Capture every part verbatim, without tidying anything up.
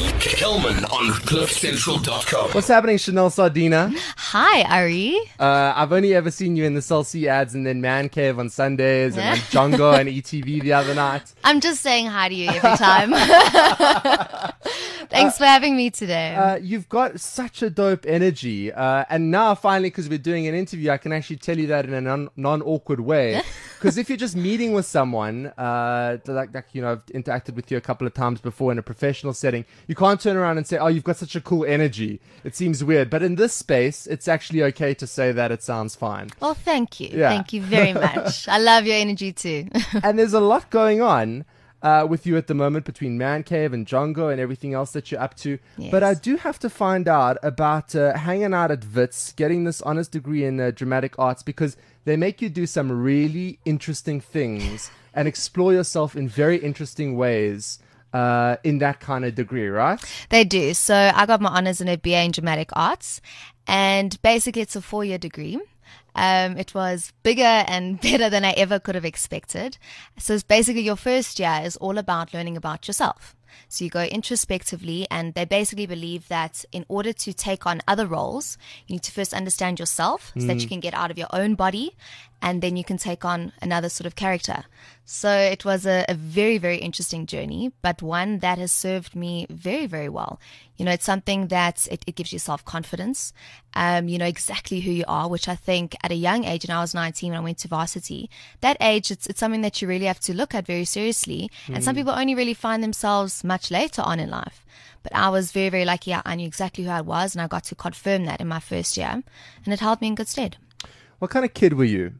Kelman on cliff central dot com. What's happening, Chanel Sardina? Hi, Ari. Uh, I've only ever seen you in the Cell C ads and then Man Cave on Sundays and on Django and E T V the other night. I'm just saying hi to you every time. Thanks uh, for having me today. Uh, you've got such a dope energy. Uh, and now, finally, because we're doing an interview, I can actually tell you that in a non- non-awkward way. Because if you're just meeting with someone, uh, like, like, you know, I've interacted with you a couple of times before in a professional setting, you can't turn around and say, oh, you've got such a cool energy. It seems weird. But in this space, it's actually okay to say that it sounds fine. Well, thank you. Yeah. Thank you very much. I love your energy too. And there's a lot going on uh, with you at the moment between Man Cave and Django and everything else that you're up to. Yes. But I do have to find out about uh, hanging out at Wits, getting this honors degree in uh, dramatic arts, because they make you do some really interesting things and explore yourself in very interesting ways. Uh, in that kind of degree, right? They do. So I got my honors in a B A in dramatic arts, and basically it's a four-year degree. Um, it was bigger and better than I ever could have expected. So it's basically your first year is all about learning about yourself. So you go introspectively, and they basically believe that in order to take on other roles, you need to first understand yourself so Mm. that you can get out of your own body, and then you can take on another sort of character. So it was a, a very, very interesting journey, but one that has served me very, very well. You know, it's something that it, it gives you self-confidence. Um, you know exactly who you are, which I think at a young age, and I was nineteen when I went to varsity, that age, it's, it's something that you really have to look at very seriously. Mm. And some people only really find themselves much later on in life. But I was very, very lucky. I knew exactly who I was, and I got to confirm that in my first year, and it held me in good stead. What kind of kid were you?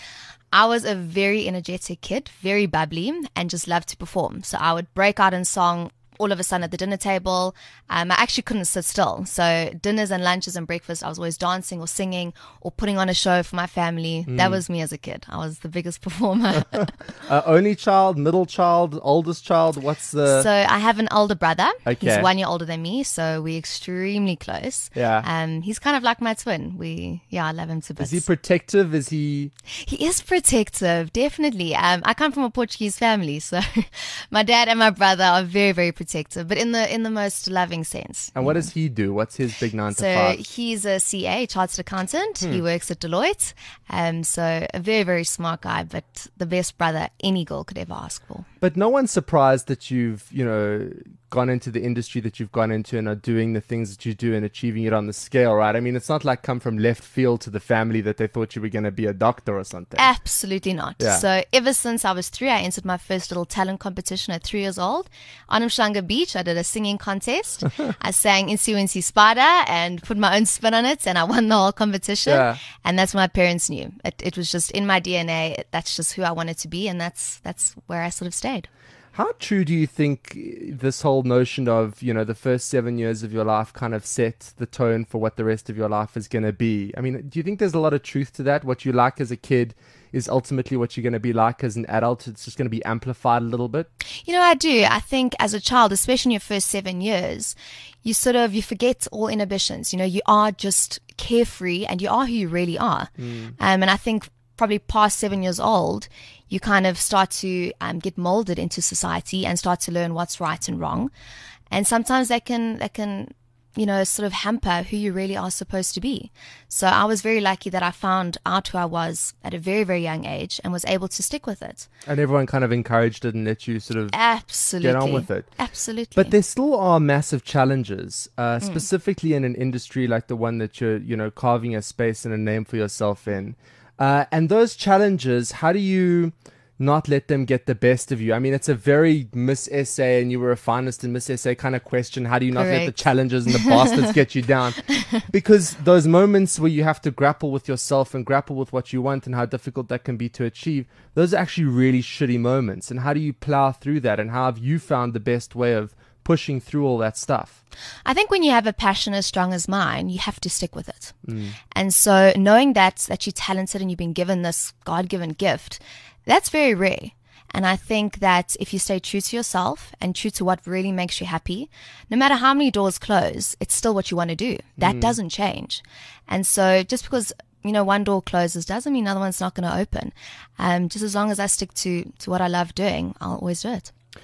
I was a very energetic kid, very bubbly, and just loved to perform. So I would break out in song all of a sudden at the dinner table. Um, I actually couldn't sit still. So dinners and lunches and breakfast, I was always dancing or singing or putting on a show for my family. Mm. That was me as a kid. I was the biggest performer. uh, only child, middle child, oldest child? What's the... So I have an older brother. Okay. He's one year older than me, so we're extremely close. Yeah. Um, he's kind of like my twin. We, yeah, I love him to bits. Is he protective? Is he... He is protective, definitely. Um, I come from a Portuguese family, so my dad and my brother are very, very protective. Protective, but in the in the most loving sense. And what does he do? What's his big nine so to five? So he's a C A, chartered accountant. Hmm. He works at Deloitte. Um, so a very, very smart guy, but the best brother any girl could ever ask for. But no one's surprised that you've, you know, gone into the industry that you've gone into and are doing the things that you do and achieving it on the scale, right? I mean, it's not like come from left field to the family that they thought you were going to be a doctor or something. Absolutely not. Yeah. So ever since I was three, I entered my first little talent competition at three years old. On Umhlanga Beach, I did a singing contest. I sang Insi Winsi Spider and put my own spin on it, and I won the whole competition. Yeah. And that's what my parents knew. It, it was just in my D N A. That's just who I wanted to be, and that's that's where I sort of stayed. How true do you think this whole notion of, you know, the first seven years of your life kind of set the tone for what the rest of your life is going to be? I mean, do you think there's a lot of truth to that? What you like as a kid is ultimately what you're going to be like as an adult. It's just going to be amplified a little bit. You know, I do. I think as a child, especially in your first seven years, you sort of, you forget all inhibitions. You know, you are just carefree and you are who you really are. Mm. Um, and I think probably past seven years old, you kind of start to um, get molded into society and start to learn what's right and wrong. And sometimes that can, that can, you know, sort of hamper who you really are supposed to be. So I was very lucky that I found out who I was at a very, very young age and was able to stick with it. And everyone kind of encouraged it and let you sort of Absolutely. get on with it. Absolutely. But there still are massive challenges, uh, mm. specifically in an industry like the one that you're, you know, carving a space and a name for yourself in. Uh, and those challenges, how do you not let them get the best of you? I mean, it's a very Miss S A and you were a finalist in Miss S A kind of question. How do you not Correct. let the challenges and the bastards get you down? Because those moments where you have to grapple with yourself and grapple with what you want and how difficult that can be to achieve, those are actually really shitty moments. And how do you plow through that? And how have you found the best way of pushing through all that stuff? I think when you have a passion as strong as mine, you have to stick with it. Mm. And so knowing that that you're talented and you've been given this God-given gift, that's very rare. And I think that if you stay true to yourself and true to what really makes you happy, no matter how many doors close, it's still what you want to do. That mm. doesn't change. And so just because, you know, one door closes doesn't mean another one's not going to open. Um, just as long as I stick to, to what I love doing, I'll always do it.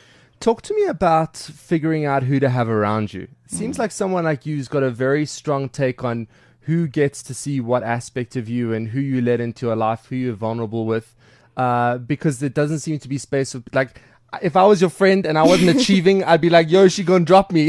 talk to me about figuring out who to have around you. It seems mm. like someone like you's got a very strong take on who gets to see what aspect of you and who you let into your life, who you're vulnerable with, uh, because there doesn't seem to be space for, like, if I was your friend and I wasn't achieving, I'd be like, yo, she gonna drop me.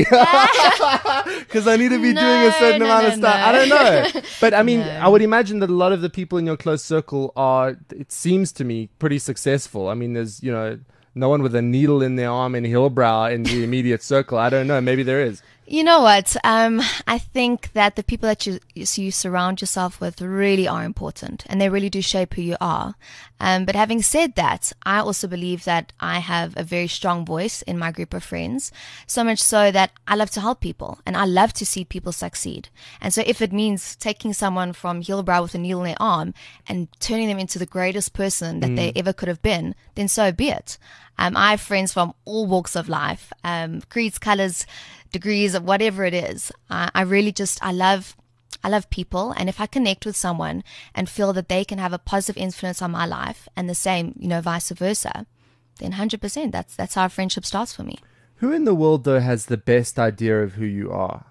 Because I need to be no, doing a certain no, amount no, of stuff. no. I don't know. But I mean, No. I would imagine that a lot of the people in your close circle are, it seems to me, pretty successful. I mean, there's, you know, no one with a needle in their arm in Hillbrow in the immediate circle. I don't know. Maybe there is. You know what? Um, I think that the people that you, you surround yourself with really are important, and they really do shape who you are. Um, but having said that, I also believe that I have a very strong voice in my group of friends, so much so that I love to help people, and I love to see people succeed. And so if it means taking someone from Hillbrow with a needle in their arm and turning them into the greatest person that mm. they ever could have been, then so be it. Um, I have friends from all walks of life, um, creeds, colors, degrees, whatever it is. Uh, I really just, I love, I love people. And if I connect with someone and feel that they can have a positive influence on my life, and the same, you know, vice versa, then one hundred percent, that's, that's how a friendship starts for me. Who in the world, though, has the best idea of who you are?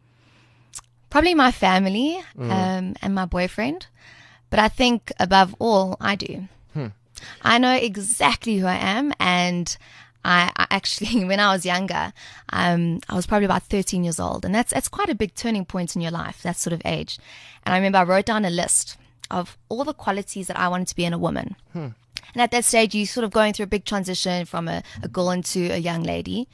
Probably my family, Mm. um, and my boyfriend. But I think above all, I do. Hmm. I know exactly who I am, and I, I actually, when I was younger, um, I was probably about thirteen years old, and that's that's quite a big turning point in your life, that sort of age. And I remember I wrote down a list of all the qualities that I wanted to be in a woman. Hmm. And at that stage, you're sort of going through a big transition from a, a girl into a young lady.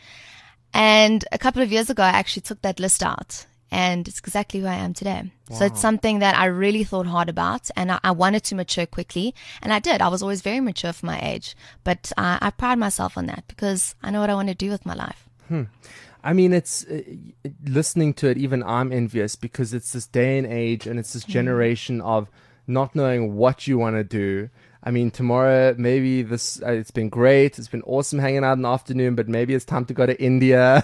And a couple of years ago, I actually took that list out. And it's exactly who I am today. Wow. So it's something that I really thought hard about, and I, I wanted to mature quickly, and I did. I was always very mature for my age, but uh, I pride myself on that because I know what I want to do with my life. Hmm. I mean, it's uh, listening to it, even I'm envious, because it's this day and age, and it's this generation mm. of not knowing what you want to do. I mean, tomorrow, maybe this, uh, it's been great. It's been awesome hanging out in the afternoon, but maybe it's time to go to India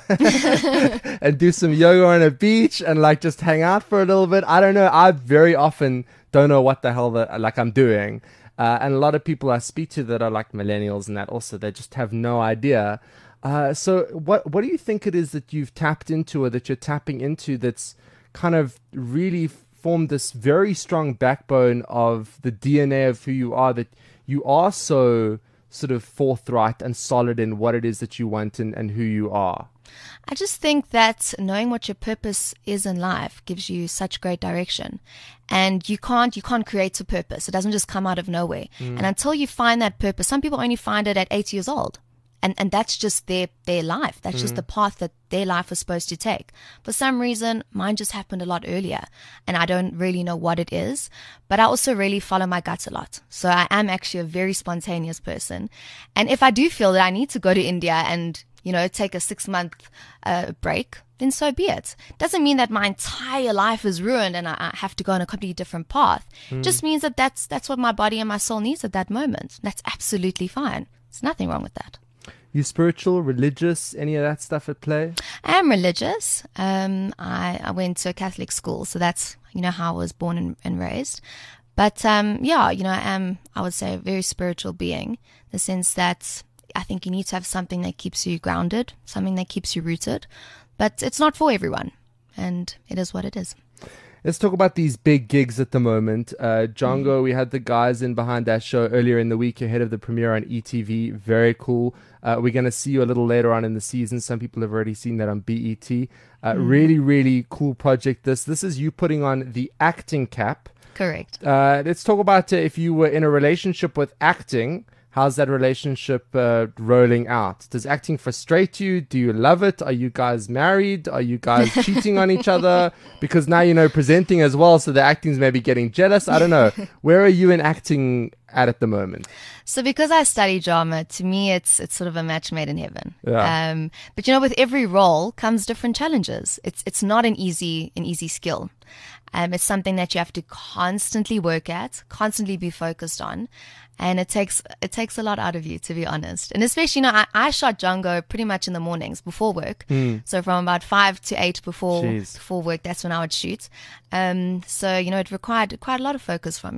and do some yoga on a beach and like just hang out for a little bit. I don't know. I very often don't know what the hell that, like I'm doing. Uh, and a lot of people I speak to that are like millennials and that also, they just have no idea. Uh, so what, what do you think it is that you've tapped into or that you're tapping into that's kind of really formed this very strong backbone of the D N A of who you are, that you are so sort of forthright and solid in what it is that you want and, and who you are? I just think that knowing what your purpose is in life gives you such great direction, and you can't you can't create a purpose. It doesn't just come out of nowhere. Mm. And until you find that purpose, some people only find it at eight years old. And and that's just their, their life. That's mm. just the path that their life was supposed to take. For some reason, mine just happened a lot earlier. And I don't really know what it is. But I also really follow my guts a lot. So I am actually a very spontaneous person. And if I do feel that I need to go to India and, you know, take a six-month uh, break, then so be it. Doesn't mean that my entire life is ruined and I, I have to go on a completely different path. Mm. Just means that that's, that's what my body and my soul needs at that moment. That's absolutely fine. There's nothing wrong with that. You spiritual, religious, any of that stuff at play? I am religious. Um, I, I went to a Catholic school, so that's, you know, how I was born and, and raised. But, um, yeah, you know, I am, I would say, a very spiritual being, in the sense that I think you need to have something that keeps you grounded, something that keeps you rooted. But it's not for everyone, and it is what it is. Let's talk about these big gigs at the moment. Uh, Django, mm. we had the guys in behind that show earlier in the week ahead of the premiere on E T V. Very cool. Uh, we're going to see you a little later on in the season. Some people have already seen that on B E T. Uh, mm. Really, really cool project. This This is you putting on the acting cap. Correct. Uh, let's talk about uh, if you were in a relationship with acting. How's that relationship uh, rolling out? Does acting frustrate you? Do you love it? Are you guys married? Are you guys cheating on each other? Because now, you know, presenting as well, so the acting's maybe getting jealous. I don't know. Where are you in acting at at the moment? So because I study drama, to me, it's it's sort of a match made in heaven. Yeah. Um, but, you know, with every role comes different challenges. It's it's not an easy an easy skill. Um, it's something that you have to constantly work at, constantly be focused on. And it takes it takes a lot out of you, to be honest. And especially, you know, I, I shot Django pretty much in the mornings before work. Mm. So from about five to eight before Jeez. before work, that's when I would shoot. Um, so, you know, it required quite a lot of focus from me.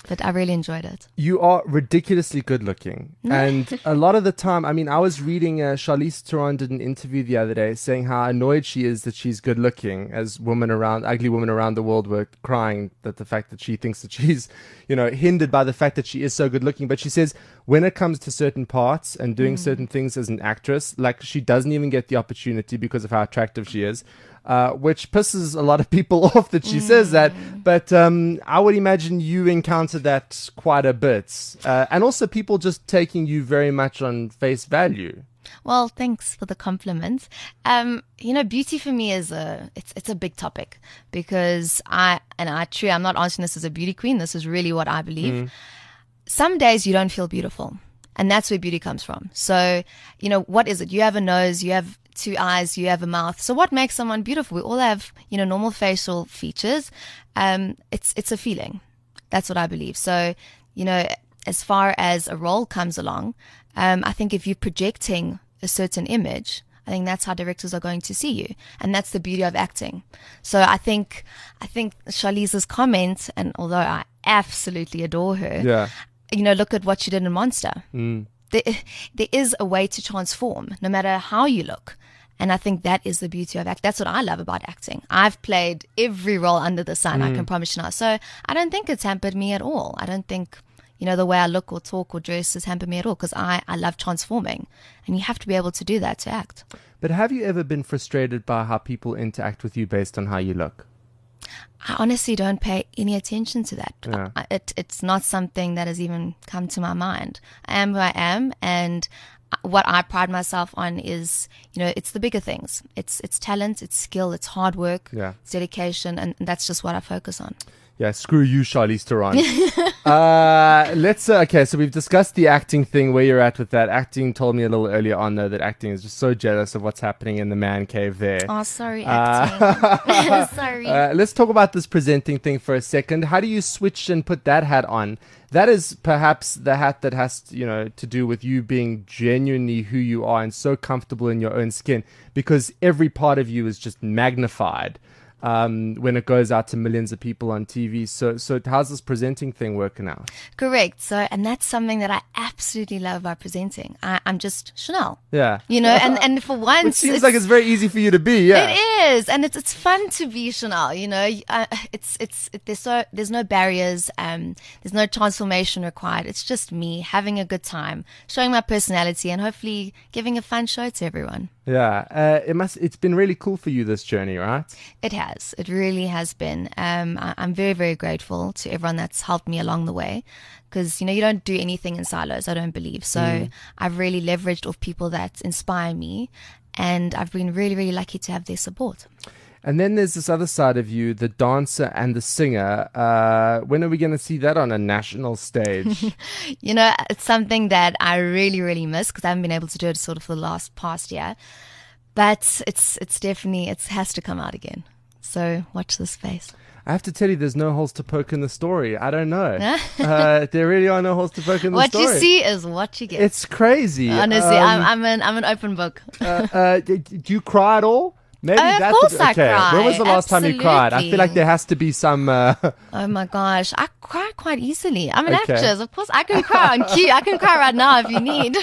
but I really enjoyed it. You are ridiculously good looking. And a lot of the time, I mean, I was reading uh, Charlize Theron did an interview the other day saying how annoyed she is that she's good looking, as women around, ugly women around the world were crying that the fact that she thinks that she's, you know, hindered by the fact that she is so good looking. But she says when it comes to certain parts and doing mm. certain things as an actress, like she doesn't even get the opportunity because of how attractive she is. Uh, which pisses a lot of people off that she mm. says that. But um, I would imagine you encounter that quite a bit. Uh, and also people just taking you very much on face value. Well, thanks for the compliment. Um, you know, beauty for me is a, it's, it's a big topic because I, and I true, I'm not answering this as a beauty queen. This is really what I believe. Mm. Some days you don't feel beautiful, and that's where beauty comes from. So, you know, what is it? You have a nose, you have two eyes, you have a mouth. So what makes someone beautiful? We all have, you know, normal facial features. Um, it's, it's a feeling. That's what I believe. So, you know, as far as a role comes along, um, I think if you're projecting a certain image, I think that's how directors are going to see you. And that's the beauty of acting. So I think, I think Charlize's comment, and although I absolutely adore her, yeah. you know, look at what she did in Monster. Mm. There, there is a way to transform no matter how you look. And I think that is the beauty of acting. That's what I love about acting. I've played every role under the sun, mm. I can promise you now. So I don't think it's hampered me at all. I don't think, you know, the way I look or talk or dress has hampered me at all, because I, I love transforming. And you have to be able to do that to act. But have you ever been frustrated by how people interact with you based on how you look? I honestly don't pay any attention to that. Yeah. I, it, it's not something that has even come to my mind. I am who I am, and what I pride myself on is, you know, it's the bigger things. It's it's talent, it's skill, it's hard work, yeah. it's dedication, and that's just what I focus on. Yeah, screw you, Charlize Theron. uh, let's, uh, okay, so we've discussed the acting thing, where you're at with that. Acting told me a little earlier on, though, that acting is just so jealous of what's happening in the man cave there. Oh, sorry, acting. Uh, sorry. Uh, let's talk about this presenting thing for a second. How do you switch and put that hat on? That is perhaps the hat that has, you know, to do with you being genuinely who you are and so comfortable in your own skin, because every part of you is just magnified um, when it goes out to millions of people on T V. So, so how's this presenting thing working out? Correct. So, and that's something that I absolutely love about presenting. I, I'm just Chanel. Yeah. You know, and, and for once, it seems like it's very easy for you to be. Yeah. It is, and it's it's fun to be Chanel. You know, uh, it's it's it, there's so there's no barriers. Um, there's no transformation required. It's just me having a good time, showing my personality, and hopefully giving a fun show to everyone. Yeah, uh, it must. It's been really cool for you, this journey, right? It has. It really has been. Um, I, I'm very, very grateful to everyone that's helped me along the way, because you know you don't do anything in silos. I don't believe so. Mm. I've really leveraged off people that inspire me, and I've been really, really lucky to have their support. And then there's this other side of you, the dancer and the singer. Uh, when are we going to see that on a national stage? You know, it's something that I really, really miss, because I haven't been able to do it sort of for the last past year. But it's it's definitely, it has to come out again. So watch this space. I have to tell you, there's no holes to poke in the story. I don't know. uh, there really are no holes to poke in the what story. What you see is what you get. It's crazy. Honestly, um, I'm, I'm, an, I'm an open book. uh, uh, do, do you cry at all? Maybe uh, that's of course a, okay. I cry. When was the last Absolutely. time you cried? I feel like there has to be some. Uh... Oh my gosh, I cry quite easily. I'm an okay. actress, of course. I can cry on cue. I can cry right now if you need.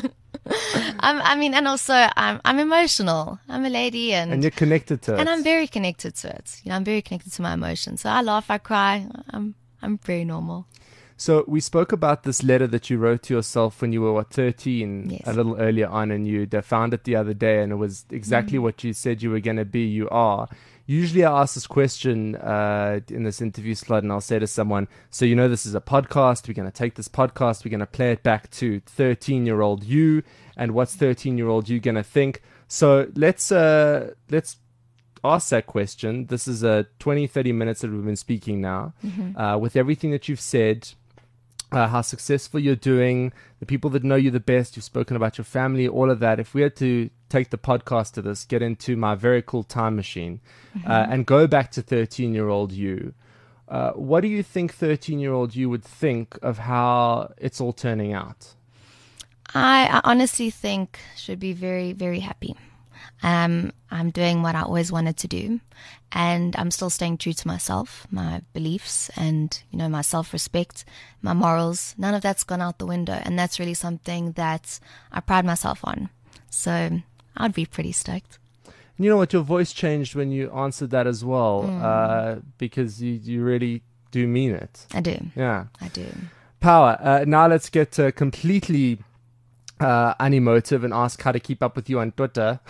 I'm, I mean, and also I'm I'm emotional. I'm a lady, and and you're connected to it. And I'm very connected to it. You know, I'm very connected to my emotions. So I laugh, I cry. I'm I'm very normal. So we spoke about this letter that you wrote to yourself when you were, what, thirteen, yes. a little earlier on, and you found it the other day, and it was exactly mm. what you said you were going to be. You are. Usually I ask this question uh, in this interview slot, and I'll say to someone, so you know this is a podcast, we're going to take this podcast, we're going to play it back to thirteen-year-old you, and what's thirteen-year-old you going to think? So let's uh, let's ask that question. This is a twenty, thirty minutes that we've been speaking now. Mm-hmm. Uh, with everything that you've said, Uh, how successful you're doing, the people that know you the best, you've spoken about your family, all of that. If we had to take the podcast to this, get into my very cool time machine, mm-hmm. uh, and go back to thirteen-year-old you, uh, what do you think thirteen-year-old you would think of how it's all turning out? I, I honestly think should be very, very happy. Um, I'm doing what I always wanted to do, and I'm still staying true to myself, my beliefs, and you know, my self-respect, my morals. None of that's gone out the window, and that's really something that I pride myself on. So I'd be pretty stoked. You know what? Your voice changed when you answered that as well, Mm. uh, because you you really do mean it. I do. Yeah. I do. Power. Uh, now let's get uh, completely uh, unemotive and ask how to keep up with you on Twitter.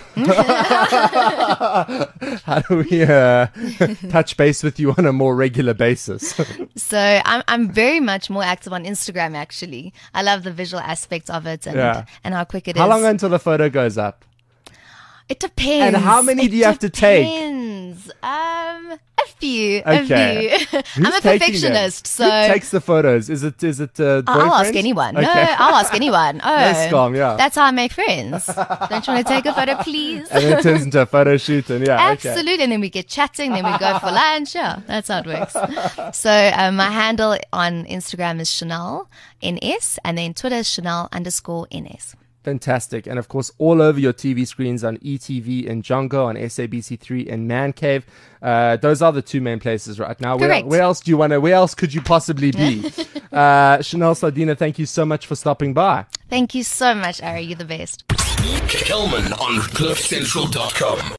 How do we uh, touch base with you on a more regular basis? So I'm I'm very much more active on Instagram. Actually, I love the visual aspects of it and Yeah. and how quick it is. How long until the photo goes up? It depends. And how many It do you have to take? Depends. Um, a few. Okay. A few. Who's I'm a taking them? perfectionist, so Who takes the photos? Is it is it uh, I'll ask boyfriend? anyone. Okay. No, I'll ask anyone. Oh, Nice, Scum, yeah. That's how I make friends. Don't you want to take a photo, please? And then it turns into a photo shoot, and yeah, okay. Absolutely. And then we get chatting, then we go for lunch. Yeah, that's how it works. So um, my handle on Instagram is Chanel N S, and then Twitter is Chanel underscore N S. Fantastic. And of course, all over your T V screens on E T V in Django, on S A B C three in Man Cave. Uh, those are the two main places right now. Where, Correct. where else do you want to, where else could you possibly be? uh, Chanel Sardina, thank you so much for stopping by. Thank you so much, Ari. You're the best. Kelman on cliff central dot com.